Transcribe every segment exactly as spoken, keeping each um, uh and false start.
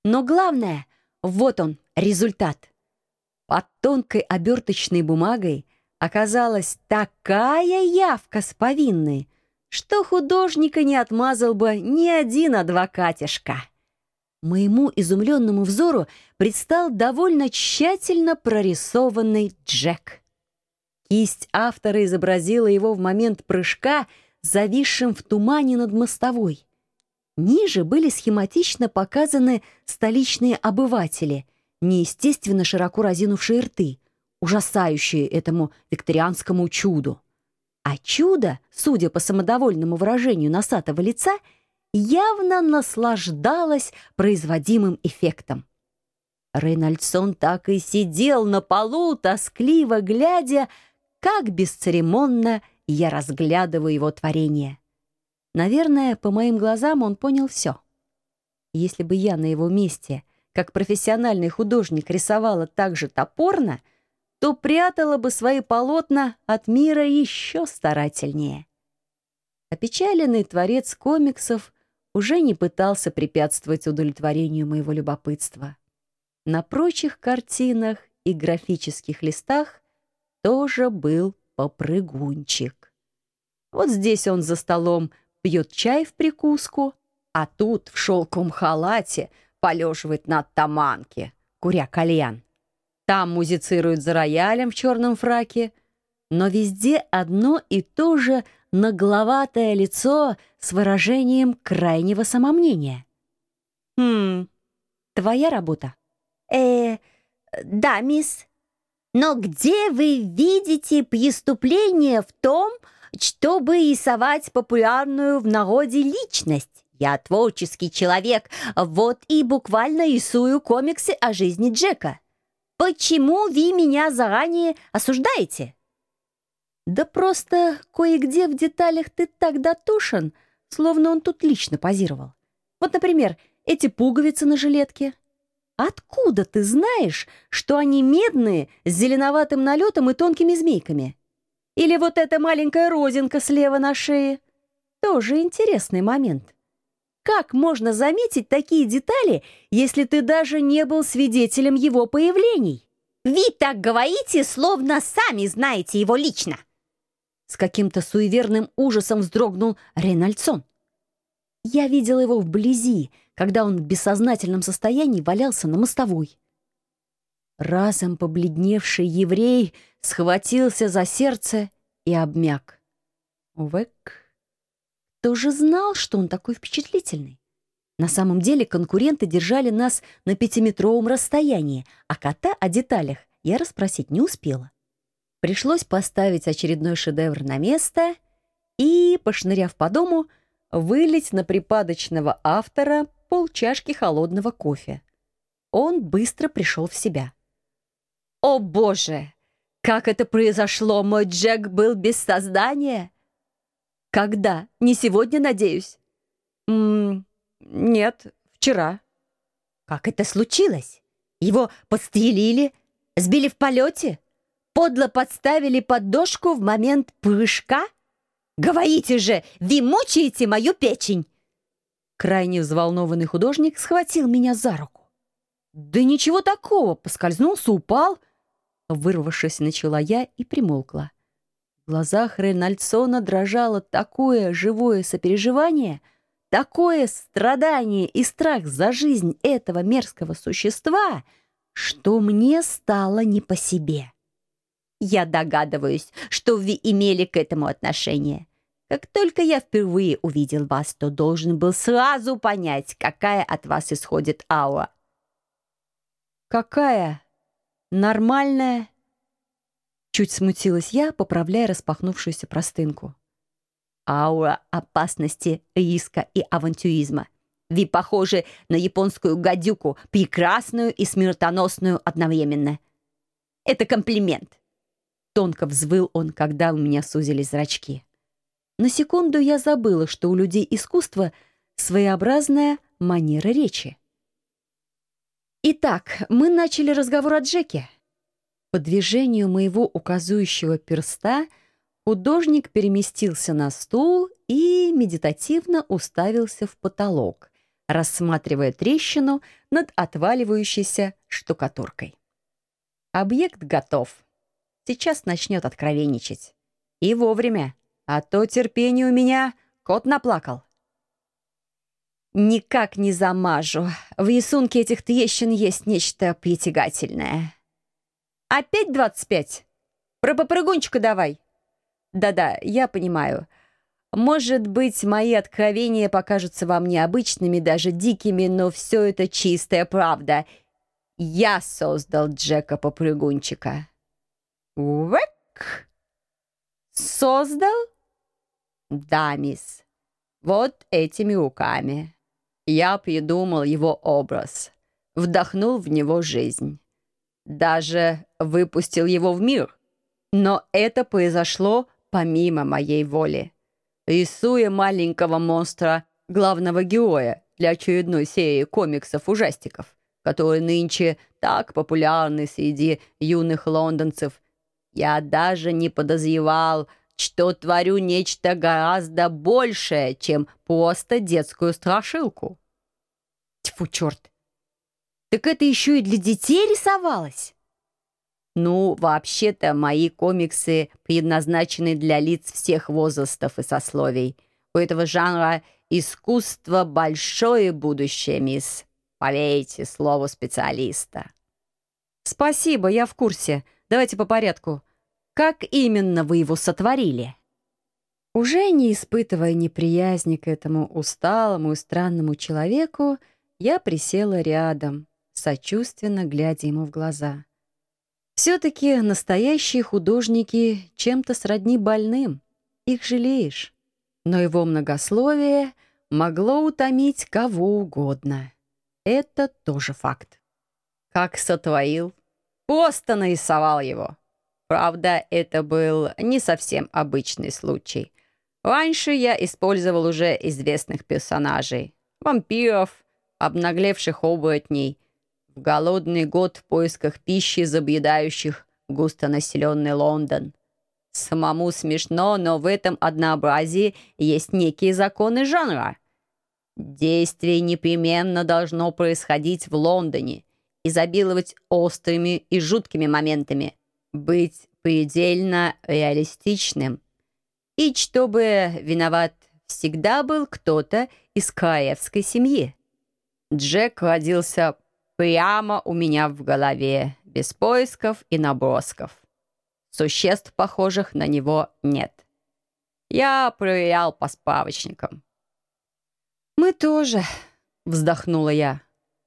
Но главное, вот он, результат. Под тонкой оберточной бумагой оказалась такая явка с повинной, что художника не отмазал бы ни один адвокатишка. Моему изумленному взору предстал довольно тщательно прорисованный Джек. Кисть автора изобразила его в момент прыжка, зависшим в тумане над мостовой. Ниже были схематично показаны столичные обыватели, неестественно широко разинувшие рты, ужасающие этому викторианскому чуду. А чудо, судя по самодовольному выражению носатого лица, явно наслаждалось производимым эффектом. Рейнольдсон так и сидел на полу, тоскливо глядя, как бесцеремонно я разглядываю его творение. Наверное, по моим глазам он понял все. Если бы я на его месте, как профессиональный художник, рисовала так же топорно, то прятала бы свои полотна от мира еще старательнее. Опечаленный творец комиксов уже не пытался препятствовать удовлетворению моего любопытства. На прочих картинах и графических листах тоже был попрыгунчик. Вот здесь он за столом пьет чай в прикуску, а тут в шелковом халате полеживает на таманке, куря кальян. Там музицирует за роялем в черном фраке, но везде одно и то же нагловатое лицо с выражением крайнего самомнения. «Хм, твоя работа?» «Э, да, мисс. Но где вы видите преступление в том, чтобы рисовать популярную в народе личность? Я творческий человек, вот и буквально рисую комиксы о жизни Джека. Почему вы меня заранее осуждаете?» «Да просто кое-где в деталях ты так дотушен, словно он тут лично позировал. Вот, например, эти пуговицы на жилетке. Откуда ты знаешь, что они медные, с зеленоватым налетом и тонкими змейками? Или вот эта маленькая родинка слева на шее? Тоже интересный момент. Как можно заметить такие детали, если ты даже не был свидетелем его появлений?» «Вы так говорите, словно сами знаете его лично!» С каким-то суеверным ужасом вздрогнул Рейнольдсон. Я видела его вблизи, когда он в бессознательном состоянии валялся на мостовой. Разом побледневший еврей схватился за сердце и обмяк. Увек, кто же знал, что он такой впечатлительный? На самом деле конкуренты держали нас на пятиметровом расстоянии, а кота о деталях я расспросить не успела. Пришлось поставить очередной шедевр на место и, пошныряв по дому, вылить на припадочного автора полчашки холодного кофе. Он быстро пришел в себя. «О, Боже! Как это произошло? Мой Джек был без сознания?» «Когда? Не сегодня, надеюсь?» «М-м, нет, вчера». «Как это случилось? Его подстрелили? Сбили в полете? Подло подставили поддошку в момент прыжка? Говорите же, вы мучаете мою печень!» Крайне взволнованный художник схватил меня за руку. «Да ничего такого, поскользнулся, упал». Вырвавшись, начала я и примолкла. В глазах Рейнольдсона дрожало такое живое сопереживание, такое страдание и страх за жизнь этого мерзкого существа, что мне стало не по себе. «Я догадываюсь, что вы имели к этому отношение. Как только я впервые увидел вас, то должен был сразу понять, какая от вас исходит аура». «Какая? Нормальная?» Чуть смутилась я, поправляя распахнувшуюся простынку. «Аура опасности, риска и авантюризма. Вы похожи на японскую гадюку, прекрасную и смертоносную одновременно. Это комплимент». Тонко взвыл он, когда у меня сузились зрачки. На секунду я забыла, что у людей искусства своеобразная манера речи. Итак, мы начали разговор о Джеке. По движению моего указующего перста художник переместился на стул и медитативно уставился в потолок, рассматривая трещину над отваливающейся штукатуркой. Объект готов. Сейчас начнет откровенничать. И вовремя, а то терпение у меня кот наплакал. Никак не замажу. В рисунке этих трещин есть нечто притягательное. Опять двадцать пять? Про попрыгунчика давай. Да-да, я понимаю. Может быть, мои откровения покажутся вам необычными, даже дикими, но все это чистая правда. Я создал Джека-попрыгунчика. Уэк! Создал? Да, мисс. Вот этими руками. Я придумал его образ, вдохнул в него жизнь. Даже выпустил его в мир. Но это произошло помимо моей воли. Рисуя маленького монстра, главного героя для очередной серии комиксов-ужастиков, которые нынче так популярны среди юных лондонцев, я даже не подозревал, что творю нечто гораздо большее, чем просто детскую страшилку. Тьфу, черт! Так это еще и для детей рисовалось? Ну, вообще-то, мои комиксы предназначены для лиц всех возрастов и сословий. У этого жанра искусства большое будущее, мисс. Поверьте слову специалиста. Спасибо, я в курсе. Давайте по порядку. Как именно вы его сотворили? Уже не испытывая неприязни к этому усталому и странному человеку, я присела рядом, сочувственно глядя ему в глаза. Все-таки настоящие художники чем-то сродни больным. Их жалеешь. Но его многословие могло утомить кого угодно. Это тоже факт. Как сотворил? Просто нарисовал его. Правда, это был не совсем обычный случай. Раньше я использовал уже известных персонажей. Вампиров, обнаглевших оборотней. В голодный год в поисках пищи забъедающих густонаселенный Лондон. Самому смешно, но в этом однообразии есть некие законы жанра. Действие непременно должно происходить в Лондоне, изобиловать острыми и жуткими моментами, быть предельно реалистичным. И чтобы виноват всегда был кто-то из королевской семьи. Джек родился прямо у меня в голове, без поисков и набросков. Существ, похожих на него, нет. Я проверял по справочникам. «Мы тоже», — вздохнула я.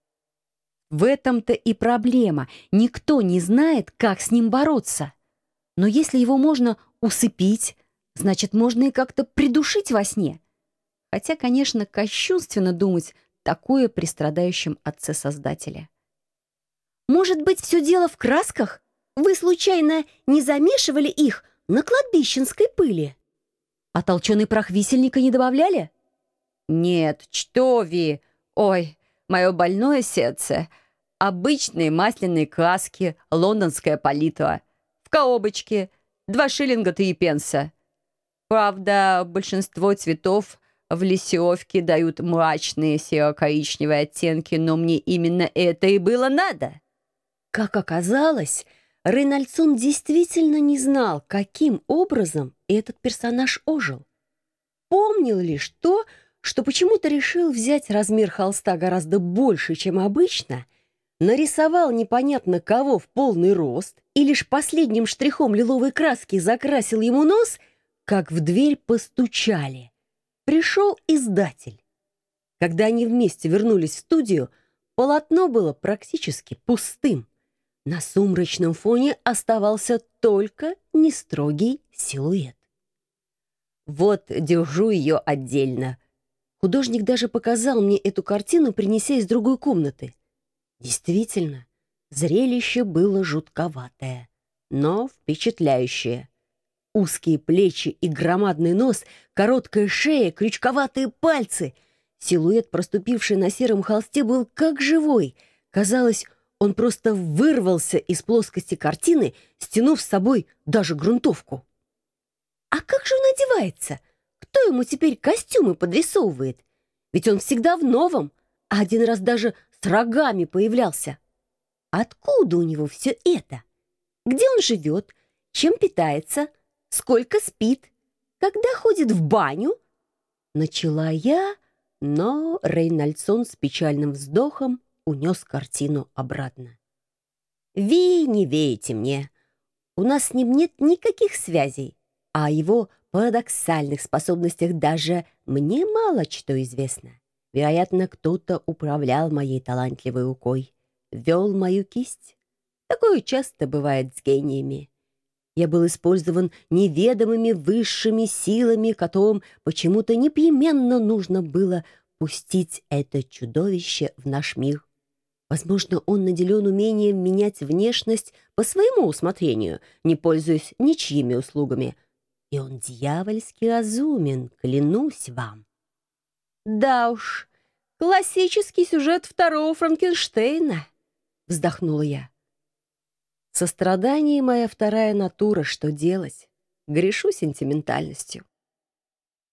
В этом-то и проблема. Никто не знает, как с ним бороться. Но если его можно усыпить, значит, можно и как-то придушить во сне. Хотя, конечно, кощунственно думать такое при страдающем отце-создателя. «Может быть, все дело в красках? Вы, случайно, не замешивали их на кладбищенской пыли? А толченый прах висельника не добавляли?» «Нет, что ви! Ой, мое больное сердце! Обычные масляные краски, лондонская палитра. В коробочке, два шиллинга три пенса. Правда, большинство цветов в лессировке дают мрачные серо-коричневые оттенки, но мне именно это и было надо». Как оказалось, Рейнольдсон действительно не знал, каким образом этот персонаж ожил. Помнил лишь то, что почему-то решил взять размер холста гораздо больше, чем обычно, нарисовал непонятно кого в полный рост и лишь последним штрихом лиловой краски закрасил ему нос, как в дверь постучали. Пришел издатель. Когда они вместе вернулись в студию, полотно было практически пустым. На сумрачном фоне оставался только нестрогий силуэт. «Вот, держу ее отдельно». Художник даже показал мне эту картину, принеся из другой комнаты. Действительно, зрелище было жутковатое, но впечатляющее. Узкие плечи и громадный нос, короткая шея, крючковатые пальцы. Силуэт, проступивший на сером холсте, был как живой. Казалось, он просто вырвался из плоскости картины, стянув с собой даже грунтовку. «А как же он одевается? Кто ему теперь костюмы подрисовывает? Ведь он всегда в новом. а один раз даже с рогами появлялся. Откуда у него все это? Где он живет? Чем питается? Сколько спит? Когда ходит в баню? Начала я, но Рейнольдсон с печальным вздохом унес картину обратно. «Ви не верите мне. У нас с ним нет никаких связей, а о его парадоксальных способностях даже мне мало что известно. Вероятно, кто-то управлял моей талантливой рукой, вел мою кисть. Такое часто бывает с гениями. Я был использован неведомыми высшими силами, которым почему-то непременно нужно было пустить это чудовище в наш мир. Возможно, он наделен умением менять внешность по своему усмотрению, не пользуясь ничьими услугами. И он дьявольски разумен, клянусь вам». «Да уж, классический сюжет второго Франкенштейна», — вздохнула я. Сострадание — моя вторая натура, что делать? Грешу сентиментальностью.